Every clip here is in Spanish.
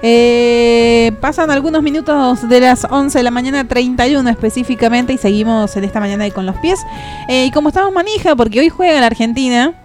Pasan algunos minutos de las 11 de la mañana, 31 específicamente, y seguimos en esta mañana con los pies. Y como estamos manija, porque hoy juega la Argentina,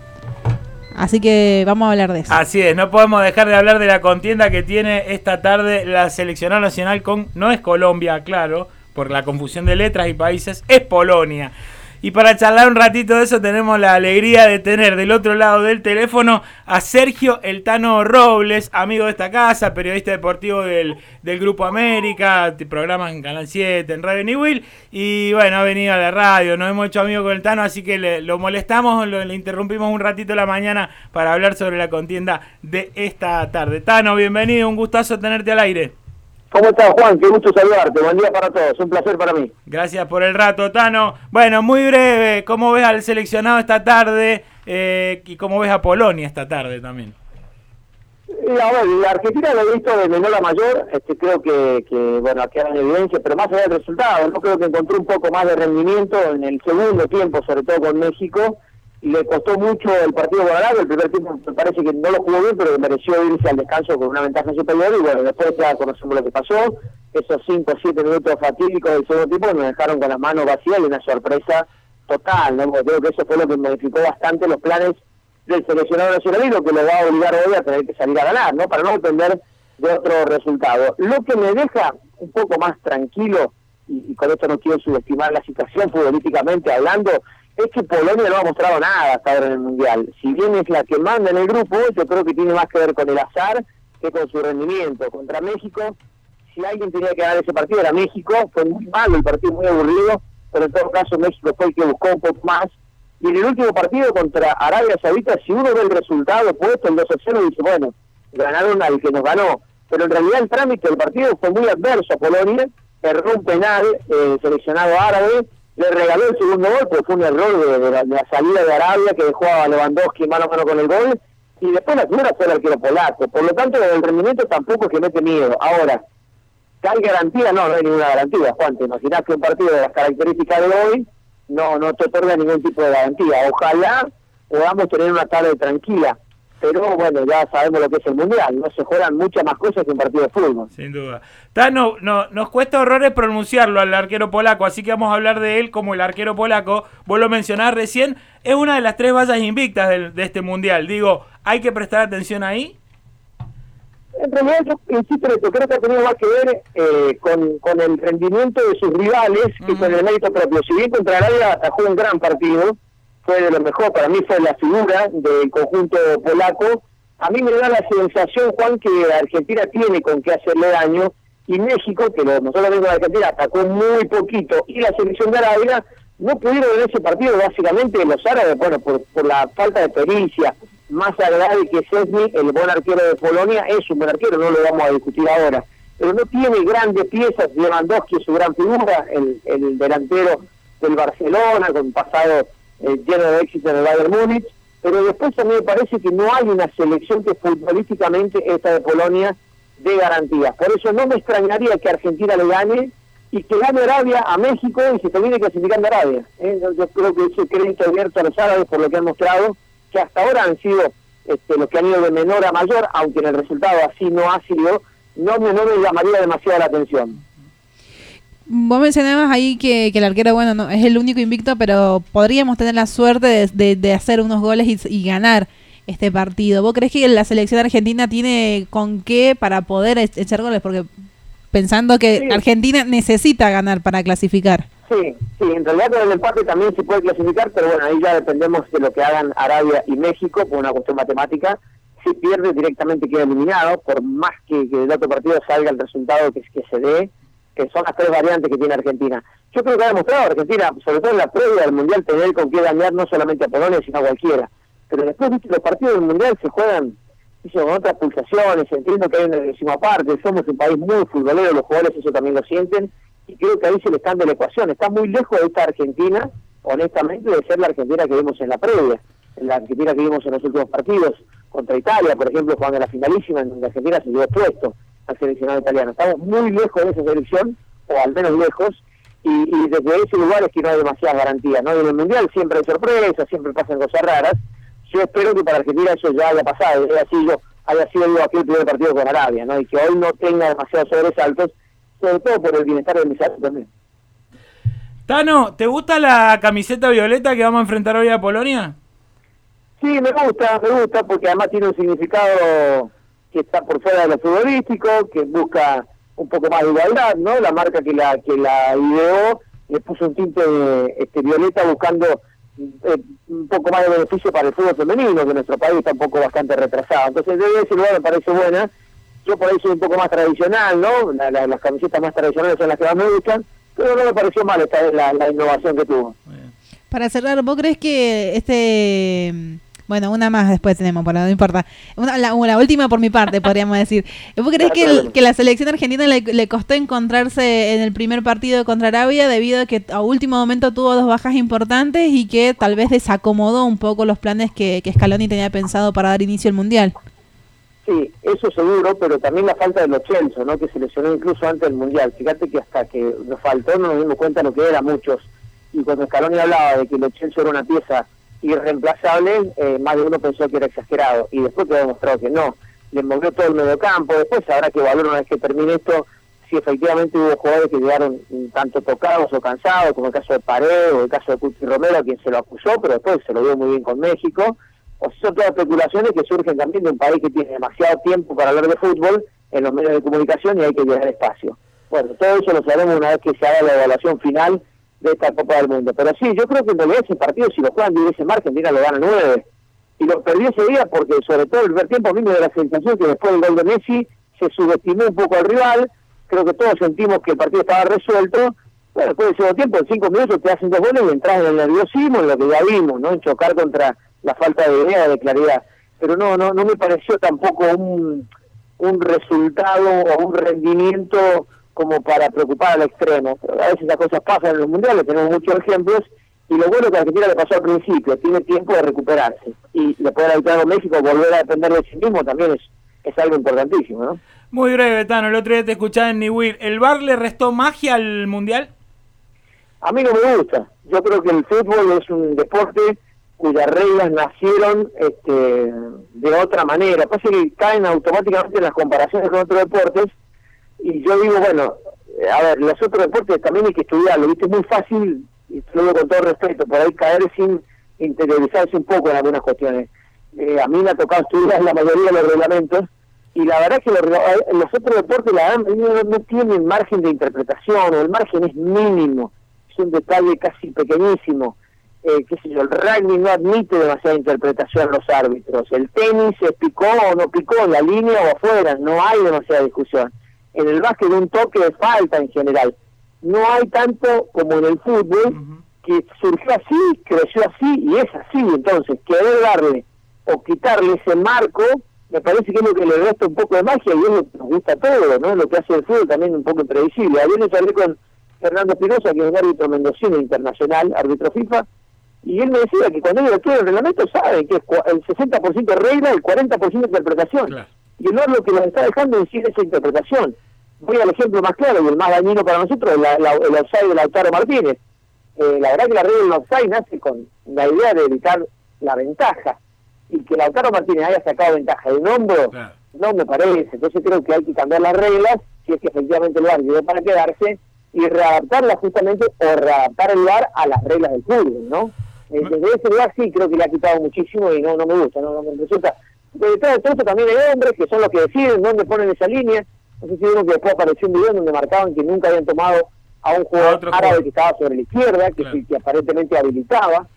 así que vamos a hablar de eso. Así es, no podemos dejar de hablar de la contienda que tiene esta tarde la seleccionada nacional con, no es Colombia, claro, por la confusión de letras y países, es Polonia. Y para charlar un ratito de eso tenemos la alegría de tener del otro lado del teléfono a Sergio El Tano Robles, amigo de esta casa, periodista deportivo del Grupo América, programas en Canal 7, en Radio Newell, y bueno, ha venido a la radio, nos hemos hecho amigos con el Tano, así que lo molestamos, le interrumpimos un ratito la mañana para hablar sobre la contienda de esta tarde. Tano, bienvenido, un gustazo tenerte al aire. ¿Cómo estás, Juan? Qué gusto saludarte. Buen día para todos. Un placer para mí. Gracias por el rato, Tano. Bueno, muy breve, ¿cómo ves al seleccionado esta tarde y cómo ves a Polonia esta tarde también? A ver, la Argentina lo he visto de menor a mayor. Creo que bueno, queda en evidencia, pero más allá del resultado, no creo que encontró un poco más de rendimiento en el segundo tiempo, sobre todo con México. Le costó mucho el partido con Arabia. El primer tiempo me parece que no lo jugó bien, pero mereció irse al descanso con una ventaja superior. Y bueno, después ya conocemos lo que pasó. Esos 5 o 7 minutos fatídicos del segundo tiempo nos dejaron con las manos vacías y una sorpresa total, ¿no? Creo que eso fue lo que modificó bastante los planes del seleccionado nacional y lo que lo va a obligar hoy a tener que salir a ganar, ¿no? Para no depender de otro resultado. Lo que me deja un poco más tranquilo, y con esto no quiero subestimar la situación futbolísticamente hablando, es que Polonia no ha mostrado nada hasta ahora en el Mundial. Si bien es la que manda en el grupo, yo creo que tiene más que ver con el azar que con su rendimiento. Contra México, si alguien tenía que ganar ese partido era México, fue muy malo el partido, muy aburrido, pero en todo caso México fue el que buscó un poco más. Y en el último partido contra Arabia Saudita, si uno ve el resultado puesto en 2-0, dice, bueno, ganaron al que nos ganó. Pero en realidad el trámite del partido fue muy adverso a Polonia, erró un penal el seleccionado árabe, le regaló el segundo gol, pero fue un error de la salida de Arabia que dejó a Lewandowski mano a mano con el gol, y después la figura fue el arquero polaco. Por lo tanto, el rendimiento tampoco es que mete miedo. Ahora, ¿que hay garantía? No hay ninguna garantía, Juan. Te imaginás que un partido de las características de hoy no te otorga ningún tipo de garantía. Ojalá podamos tener una tarde tranquila, pero bueno, ya sabemos lo que es el Mundial, no se juegan muchas más cosas que un partido de fútbol. Sin duda. Tano, nos cuesta horrores pronunciarlo al arquero polaco, así que vamos a hablar de él como el arquero polaco. Vos lo mencionás recién, es una de las 3 vallas invictas de este Mundial. Digo, ¿hay que prestar atención ahí? En realidad yo insisto en esto, creo que ha tenido más que ver con el rendimiento de sus rivales que con el mérito propio. Si bien contra Arabia atajó un gran partido, fue de lo mejor, para mí fue la figura del conjunto polaco. A mí me da la sensación, Juan, que Argentina tiene con qué hacerle daño, y México, que nosotros vemos de Argentina, atacó muy poquito, y la selección de Arabia no pudieron en ese partido, básicamente los árabes, bueno, por la falta de pericia, más allá de que Szczęsny, el buen arquero de Polonia, es un buen arquero, no lo vamos a discutir ahora, pero no tiene grandes piezas. Lewandowski es su gran figura, el delantero del Barcelona, con pasado lleno de éxito en el Bayern Múnich, pero después a mí me parece que no hay una selección que futbolísticamente esta de Polonia dé garantías. Por eso no me extrañaría que Argentina le gane y que gane Arabia a México y se termine clasificando a Arabia. Yo creo que ese crédito abierto a los árabes por lo que han mostrado, que hasta ahora han sido los que han ido de menor a mayor, aunque en el resultado así no ha sido, no me llamaría demasiado la atención. Vos mencionabas ahí que el arquero, bueno, no es el único invicto, pero podríamos tener la suerte de hacer unos goles y ganar este partido. ¿Vos crees que la selección argentina tiene con qué para poder echar goles? Porque pensando que sí, Argentina necesita ganar para clasificar. Sí, en realidad con el empate también se puede clasificar, pero bueno, ahí ya dependemos de lo que hagan Arabia y México por una cuestión matemática. Si pierde, directamente queda eliminado, por más que del otro partido salga el resultado que se dé, que son las 3 variantes que tiene Argentina. Yo creo que ha demostrado Argentina, sobre todo en la previa del Mundial, tener con qué ganar no solamente a Polonia, sino a cualquiera. Pero después, viste, los partidos del Mundial se juegan con otras pulsaciones, entiendo que hay una décima parte, somos un país muy futbolero, los jugadores eso también lo sienten, y creo que ahí se les cambia la ecuación. Está muy lejos de esta Argentina, honestamente, de ser la Argentina que vimos en la previa, la Argentina que vimos en los últimos partidos, contra Italia, por ejemplo, jugando la finalísima, en donde Argentina se llevó puesto al seleccionado italiano. Estamos muy lejos de esa selección, o al menos lejos, y desde ese lugar es que no hay demasiadas garantías, ¿no? Y en el Mundial siempre hay sorpresas, siempre pasan cosas raras. Yo espero que para Argentina eso ya haya pasado, es así, yo haya sido aquel primer partido con Arabia, ¿no? Y que hoy no tenga demasiados sobresaltos, sobre todo por el bienestar de mis hijos también. Tano, ¿te gusta la camiseta violeta que vamos a enfrentar hoy a Polonia? Sí, me gusta porque además tiene un significado que está por fuera de lo futbolístico, que busca un poco más de igualdad, ¿no? La marca que la ideó le puso un tinte violeta buscando un poco más de beneficio para el fútbol femenino, que nuestro país está un poco bastante retrasado. Entonces, desde ese lugar me parece buena. Yo por ahí soy un poco más tradicional, ¿no? Las camisetas más tradicionales son las que más me gustan, pero no me pareció mal esta vez la innovación que tuvo. Para cerrar, ¿vos crees que bueno, una más después tenemos, pero no importa. La última por mi parte, podríamos decir. ¿Vos crees que la selección argentina le costó encontrarse en el primer partido contra Arabia debido a que a último momento tuvo 2 bajas importantes y que tal vez desacomodó un poco los planes que Scaloni tenía pensado para dar inicio al Mundial? Sí, eso seguro, pero también la falta de Lo Celso, ¿no? Que se lesionó incluso antes del Mundial. Fíjate que hasta que nos faltó no nos dimos cuenta de lo que era muchos. Y cuando Scaloni hablaba de que Lo Celso era una pieza irreemplazable, más de uno pensó que era exagerado, y después quedó demostrado que no. Le movió todo el mediocampo, después habrá que evaluar una vez que termine esto, si efectivamente hubo jugadores que llegaron tanto tocados o cansados, como el caso de Paredes o el caso de Cuti Romero, a quien se lo acusó, pero después se lo vio muy bien con México. O si son todas especulaciones que surgen también de un país que tiene demasiado tiempo para hablar de fútbol en los medios de comunicación y hay que llegar espacio. Bueno, todo eso lo sabremos una vez que se haga la evaluación final de esta Copa del Mundo. Pero sí, yo creo que en realidad ese partido, si lo juegan 10 veces más, Argentina lo gana 9. Y lo perdió ese día porque, sobre todo, el primer tiempo a mí me da la sensación que después del gol de Messi se subestimó un poco al rival. Creo que todos sentimos que el partido estaba resuelto. Bueno, después del segundo tiempo, en 5 minutos te hacen 2 goles y entras en el nerviosismo, en lo que ya vimos, ¿no? En chocar contra la falta de idea, de claridad. Pero no me pareció tampoco un resultado o un rendimiento como para preocupar al extremo. Pero a veces las cosas pasan en los mundiales, tenemos muchos ejemplos, y lo bueno que a Argentina le pasó al principio, tiene tiempo de recuperarse, y le puede evitar a México volver a depender de sí mismo, también es algo importantísimo, ¿no? Muy breve, Tano, el otro día te escuchaba en Niwir, ¿el VAR le restó magia al mundial? A mí no me gusta. Yo creo que el fútbol es un deporte cuyas reglas nacieron de otra manera. Pasa que caen automáticamente en las comparaciones con otros deportes, y yo digo, bueno, a ver, los otros deportes también hay que estudiarlo, ¿viste? Es muy fácil, y te lo digo con todo respeto, por ahí caer sin interiorizarse un poco en algunas cuestiones. A mí me ha tocado estudiar la mayoría de los reglamentos, y la verdad es que los otros deportes no tienen margen de interpretación, o el margen es mínimo, es un detalle casi pequeñísimo. Qué sé yo, el rugby no admite demasiada interpretación a los árbitros, el tenis se picó o no picó en la línea o afuera, no hay demasiada discusión. En el básquet un toque de falta en general. No hay tanto como en el fútbol, que surgió así, creció así y es así. Entonces, querer darle o quitarle ese marco, me parece que es lo que le resta un poco de magia y es lo que nos gusta a todos, ¿no? Lo que hace el fútbol también un poco impredecible. Ayer les hablé con Fernando Espinosa, que es un árbitro mendocino internacional, árbitro FIFA, y él me decía que cuando ellos estudian el reglamento saben que es el 60% regla, el 40% interpretación. Claro. Y el lo que nos está dejando es esa interpretación. Voy al ejemplo más claro y el más dañino para nosotros, el offside de Lautaro Martínez. La verdad que la regla del offside nace con la idea de evitar la ventaja. Y que Lautaro Martínez haya sacado ventaja de un hombro, claro, no me parece. Entonces creo que hay que cambiar las reglas, si es que efectivamente el VAR llegó para quedarse, y readaptarla justamente, o readaptar el VAR a las reglas del fútbol, ¿no? Desde ese lugar sí creo que le ha quitado muchísimo y no me gusta, no me resulta. Pero detrás de todo esto también hay hombres que son los que deciden dónde ponen esa línea. No sé si vieron que después apareció un video donde marcaban que nunca habían tomado a un jugador árabe que estaba sobre la izquierda, que, claro, que aparentemente habilitaba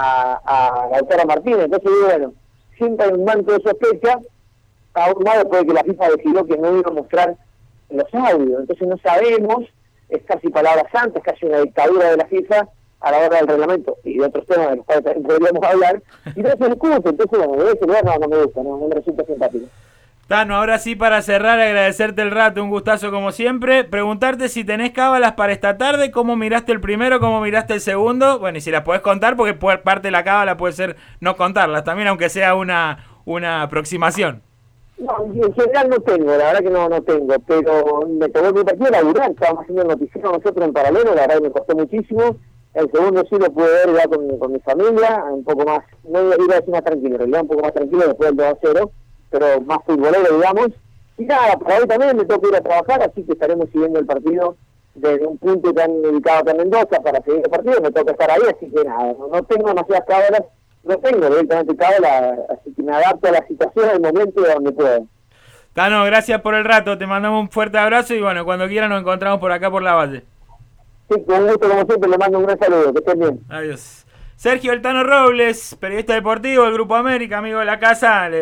a Lautaro Martínez. Entonces digo, bueno, siempre hay un manto de sospecha, aún más después de que la FIFA decidió que no iba a mostrar los audios. Entonces no sabemos, es casi palabra santa, es casi una dictadura de la FIFA a la hora del reglamento y de otros temas de los cuales también podríamos hablar, y no se discute. Entonces, bueno, de ese lugar no me gusta, no me resulta simpático. Tano, ahora sí, para cerrar, agradecerte el rato, un gustazo como siempre, preguntarte si tenés cábalas para esta tarde, cómo miraste el primero, cómo miraste el segundo, bueno, y si las podés contar, porque parte de la cábala puede ser no contarlas también, aunque sea una aproximación. No, en general no tengo, la verdad que no tengo, pero me tomó mi partido laburar, estábamos haciendo el noticiero nosotros en paralelo, la verdad que me costó muchísimo. El segundo sí lo pude ver ya con mi familia, un poco más, no iba a decir más tranquilo, en realidad un poco más tranquilo después del 2-0, pero más futbolero, digamos. Y nada, por hoy también me tengo que ir a trabajar, así que estaremos siguiendo el partido desde un punto que han ubicado acá en Mendoza para seguir el partido. Me toca estar ahí, así que nada, no tengo demasiadas cámaras, no tengo directamente cámaras, así que me adapto a la situación, al momento de donde puedo. Tano, gracias por el rato, te mandamos un fuerte abrazo y bueno, cuando quieran nos encontramos por acá por la Valle. Sí, con gusto como siempre, le mando un gran saludo, que estén bien. Adiós. Sergio El Tano Robles, periodista deportivo del Grupo América, amigo de la casa.